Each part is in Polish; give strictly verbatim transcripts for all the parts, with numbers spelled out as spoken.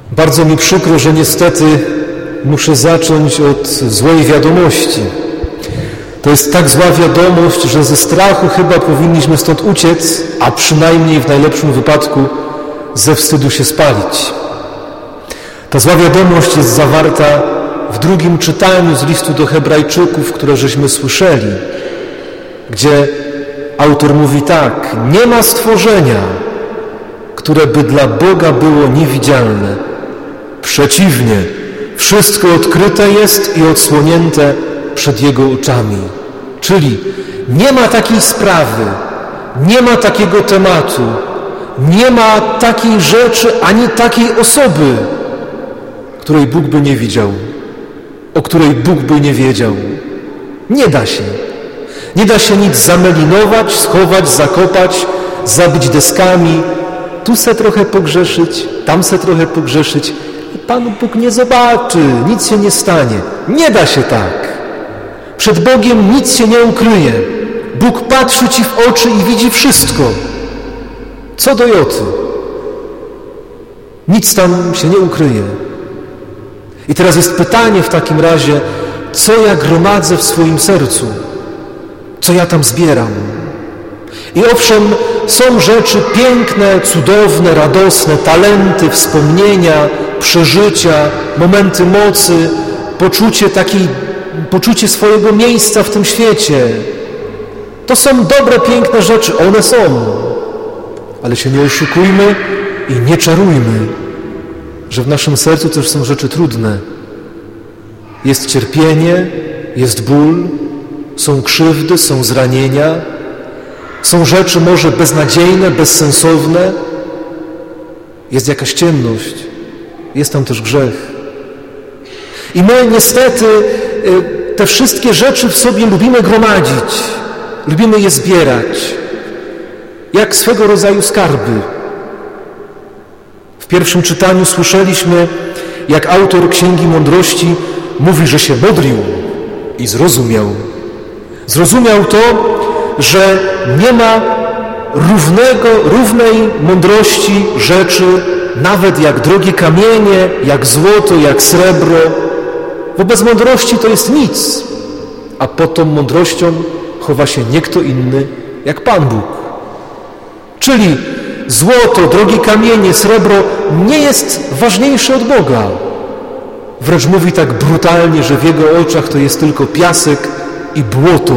Bardzo mi przykro, że niestety muszę zacząć od złej wiadomości. To jest tak zła wiadomość, że ze strachu chyba powinniśmy stąd uciec, a przynajmniej w najlepszym wypadku ze wstydu się spalić. Ta zła wiadomość jest zawarta w drugim czytaniu z listu do Hebrajczyków, które żeśmy słyszeli, gdzie autor mówi tak: nie ma stworzenia, które by dla Boga było niewidzialne. Przeciwnie, wszystko odkryte jest i odsłonięte przed Jego oczami. Czyli nie ma takiej sprawy, nie ma takiego tematu, nie ma takiej rzeczy, ani takiej osoby, której Bóg by nie widział, o której Bóg by nie wiedział. Nie da się. Nie da się nic zamelinować, schować, zakopać, zabić deskami, tu se trochę pogrzeszyć, tam se trochę pogrzeszyć. I Pan Bóg nie zobaczy, nic się nie stanie. Nie da się tak. Przed Bogiem nic się nie ukryje. Bóg patrzy ci w oczy i widzi wszystko. Co do joty. Nic tam się nie ukryje. I teraz jest pytanie w takim razie, co ja gromadzę w swoim sercu? Co ja tam zbieram? I owszem, są rzeczy piękne, cudowne, radosne, talenty, wspomnienia, przeżycia, momenty mocy, poczucie takiej, poczucie swojego miejsca w tym świecie. To są dobre, piękne rzeczy, one są. Ale się nie oszukujmy i nie czarujmy, że w naszym sercu też są rzeczy trudne. Jest cierpienie, jest ból, są krzywdy, są zranienia, są rzeczy może beznadziejne, bezsensowne. Jest jakaś ciemność, jest tam też grzech. I my niestety te wszystkie rzeczy w sobie lubimy gromadzić, lubimy je zbierać, jak swego rodzaju skarby. W pierwszym czytaniu słyszeliśmy, jak autor Księgi Mądrości mówi, że się modlił i zrozumiał. Zrozumiał to, że nie ma równego, równej mądrości rzeczy, nawet jak drogie kamienie, jak złoto, jak srebro. Wobec mądrości to jest nic, a pod tą mądrością chowa się nie kto inny jak Pan Bóg. Czyli złoto, drogie kamienie, srebro nie jest ważniejsze od Boga. Wręcz mówi tak brutalnie, że w Jego oczach to jest tylko piasek i błoto.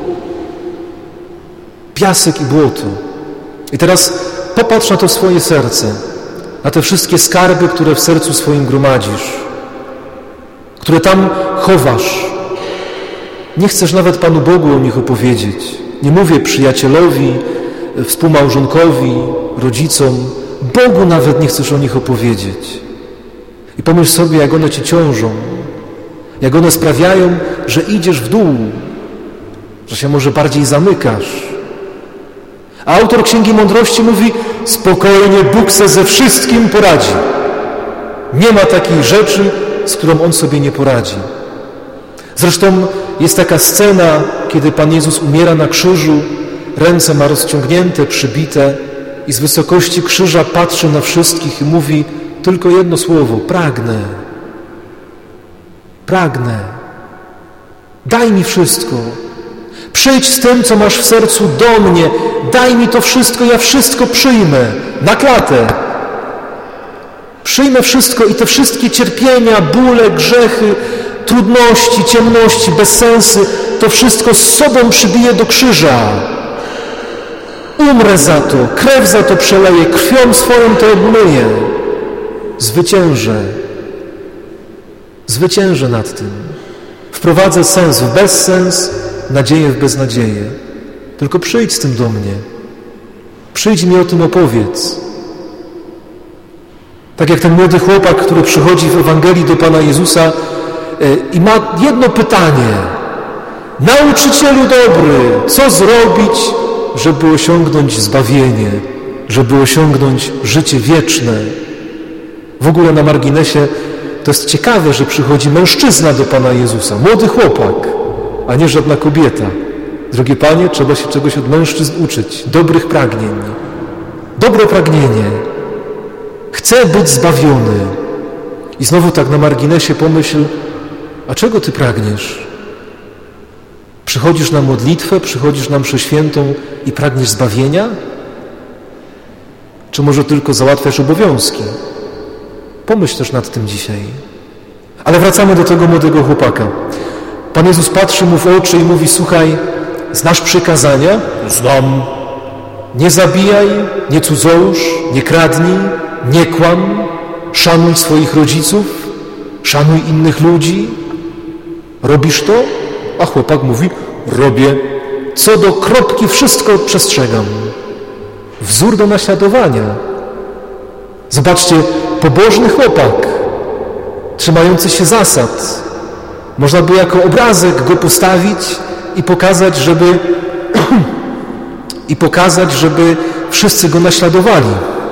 Piasek i błoto. I teraz popatrz na to swoje serce, na te wszystkie skarby, które w sercu swoim gromadzisz, które tam chowasz. Nie chcesz nawet Panu Bogu o nich opowiedzieć. Nie mówię przyjacielowi, współmałżonkowi, rodzicom. Bogu nawet nie chcesz o nich opowiedzieć. I pomyśl sobie, jak one cię ciążą, jak one sprawiają, że idziesz w dół, że się może bardziej zamykasz. A autor Księgi Mądrości mówi, spokojnie, Bóg se ze wszystkim poradzi. Nie ma takiej rzeczy, z którą On sobie nie poradzi. Zresztą jest taka scena, kiedy Pan Jezus umiera na krzyżu, ręce ma rozciągnięte, przybite i z wysokości krzyża patrzy na wszystkich i mówi tylko jedno słowo: pragnę. Pragnę. Daj mi wszystko. Przyjdź z tym, co masz w sercu, do mnie. Daj mi to wszystko, ja wszystko przyjmę. Na klatę. Przyjmę wszystko i te wszystkie cierpienia, bóle, grzechy, trudności, ciemności, bezsensy, to wszystko z sobą przybiję do krzyża. Umrę za to, krew za to przeleję, krwią swoją to obmyję. Zwyciężę. Zwyciężę nad tym. Wprowadzę sens w bezsens, nadzieję w beznadzieję. Tylko przyjdź z tym do mnie. Przyjdź mi o tym opowiedz. Tak jak ten młody chłopak, który przychodzi w Ewangelii do Pana Jezusa i ma jedno pytanie. Nauczycielu dobry, co zrobić, żeby osiągnąć zbawienie, żeby osiągnąć życie wieczne? W ogóle na marginesie to jest ciekawe, że przychodzi mężczyzna do Pana Jezusa, młody chłopak, a nie żadna kobieta. Drogie Panie, trzeba się czegoś od mężczyzn uczyć, dobrych pragnień. Dobre pragnienie. Chcę być zbawiony. I znowu tak na marginesie pomyśl, a czego ty pragniesz? Przychodzisz na modlitwę, przychodzisz na mszę świętą i pragniesz zbawienia? Czy może tylko załatwiasz obowiązki? Pomyśl też nad tym dzisiaj. Ale wracamy do tego młodego chłopaka. Pan Jezus patrzy mu w oczy i mówi, słuchaj, znasz przykazania? Znam. Nie zabijaj, nie cudzołóż, nie kradnij, nie kłam, szanuj swoich rodziców, szanuj innych ludzi. Robisz to? A chłopak mówi, robię. Co do kropki wszystko przestrzegam. Wzór do naśladowania. Zobaczcie, pobożny chłopak, trzymający się zasad. Można by jako obrazek go postawić i pokazać, żeby i pokazać, żeby wszyscy go naśladowali.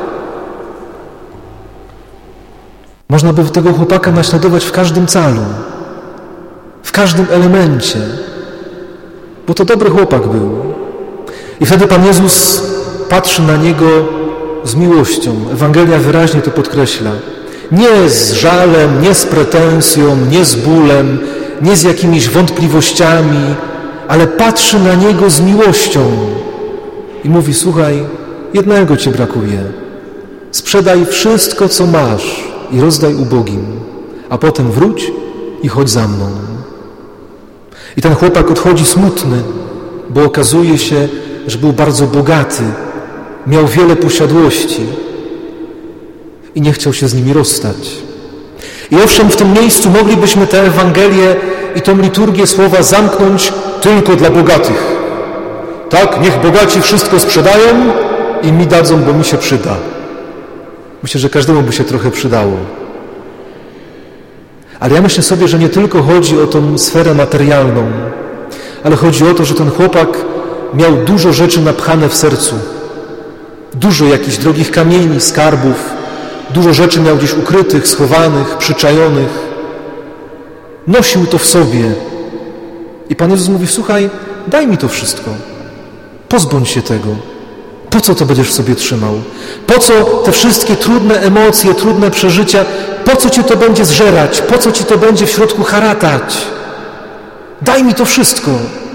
Można by tego chłopaka naśladować w każdym calu, w każdym elemencie, bo to dobry chłopak był. I wtedy Pan Jezus patrzy na niego z miłością. Ewangelia wyraźnie to podkreśla. Nie z żalem, nie z pretensją, nie z bólem, nie z jakimiś wątpliwościami, ale patrzy na niego z miłością i mówi, słuchaj, jednego ci brakuje. Sprzedaj wszystko, co masz i rozdaj ubogim, a potem wróć i chodź za mną. I ten chłopak odchodzi smutny, bo okazuje się, że był bardzo bogaty, miał wiele posiadłości i nie chciał się z nimi rozstać. I owszem, w tym miejscu moglibyśmy tę Ewangelię i tą liturgię słowa zamknąć tylko dla bogatych. Tak, niech bogaci wszystko sprzedają i mi dadzą, bo mi się przyda. Myślę, że każdemu by się trochę przydało. Ale ja myślę sobie, że nie tylko chodzi o tą sferę materialną, ale chodzi o to, że ten chłopak miał dużo rzeczy napchane w sercu. Dużo jakichś drogich kamieni, skarbów, dużo rzeczy miał gdzieś ukrytych, schowanych, przyczajonych. Nosił to w sobie. I Pan Jezus mówi, słuchaj, daj mi to wszystko. Pozbądź się tego. Po co to będziesz w sobie trzymał? Po co te wszystkie trudne emocje, trudne przeżycia? Po co cię to będzie zżerać? Po co ci to będzie w środku haratać? Daj mi to wszystko.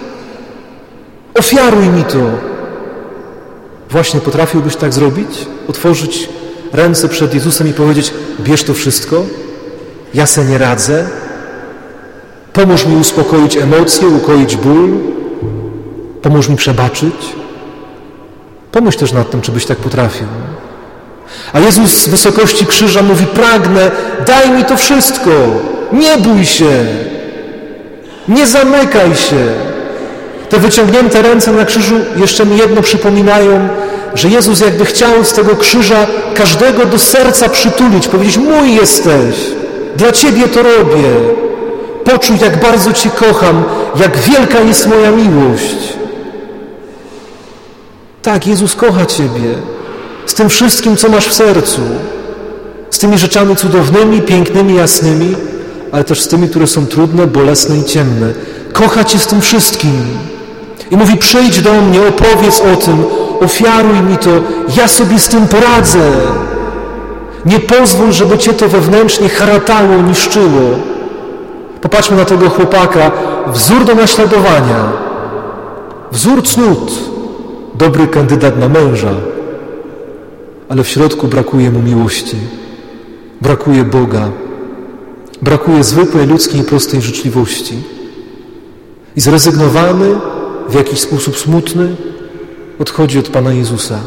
Ofiaruj mi to. Właśnie potrafiłbyś tak zrobić? Otworzyć ręce przed Jezusem i powiedzieć, bierz to wszystko, ja se nie radzę, pomóż mi uspokoić emocje, ukoić ból, pomóż mi przebaczyć. Pomyśl też nad tym, czy byś tak potrafił. A Jezus z wysokości krzyża mówi, pragnę, daj mi to wszystko, nie bój się, nie zamykaj się. Te wyciągnięte ręce na krzyżu jeszcze mi jedno przypominają, że Jezus jakby chciał z tego krzyża każdego do serca przytulić, powiedzieć, mój jesteś, dla Ciebie to robię. Poczuj, jak bardzo Cię kocham, jak wielka jest moja miłość. Tak, Jezus kocha Ciebie z tym wszystkim, co masz w sercu, z tymi rzeczami cudownymi, pięknymi, jasnymi, ale też z tymi, które są trudne, bolesne i ciemne. Kocha Cię z tym wszystkim. I mówi, przyjdź do mnie, opowiedz o tym, ofiaruj mi to, ja sobie z tym poradzę. Nie pozwól, żeby Cię to wewnętrznie haratało, niszczyło. Popatrzmy na tego chłopaka, wzór do naśladowania, wzór cnót, dobry kandydat na męża, ale w środku brakuje mu miłości, brakuje Boga, brakuje zwykłej ludzkiej, prostej życzliwości. I zrezygnowany, w jakiś sposób smutny, odchodzi od Pana Jezusa.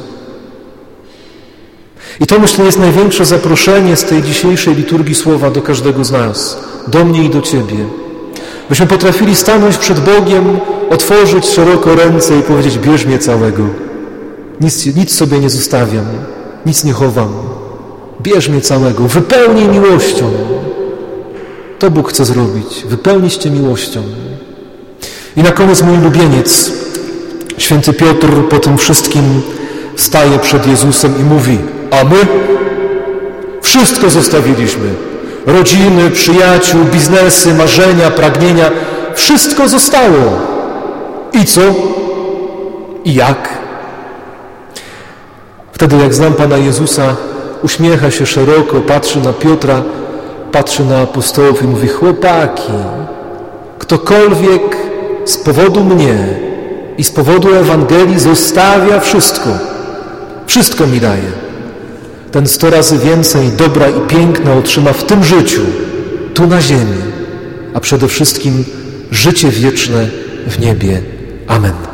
I to, myślę, jest największe zaproszenie z tej dzisiejszej liturgii słowa do każdego z nas, do mnie i do Ciebie. Byśmy potrafili stanąć przed Bogiem, otworzyć szeroko ręce i powiedzieć, bierz mnie całego. Nic, nic sobie nie zostawiam, nic nie chowam. Bierz mnie całego, wypełnij miłością. To Bóg chce zrobić, wypełnić Cię miłością. I na koniec mój ulubieniec, święty Piotr, po tym wszystkim staje przed Jezusem i mówi, a my wszystko zostawiliśmy. Rodziny, przyjaciół, biznesy, marzenia, pragnienia. Wszystko zostało. I co? I jak? Wtedy, jak znam Pana Jezusa, uśmiecha się szeroko, patrzy na Piotra patrzy na apostołów i mówi: chłopaki, ktokolwiek z powodu mnie i z powodu Ewangelii zostawia wszystko, wszystko mi daje, ten sto razy więcej dobra i piękna otrzyma w tym życiu, tu na ziemi, a przede wszystkim życie wieczne w niebie. Amen.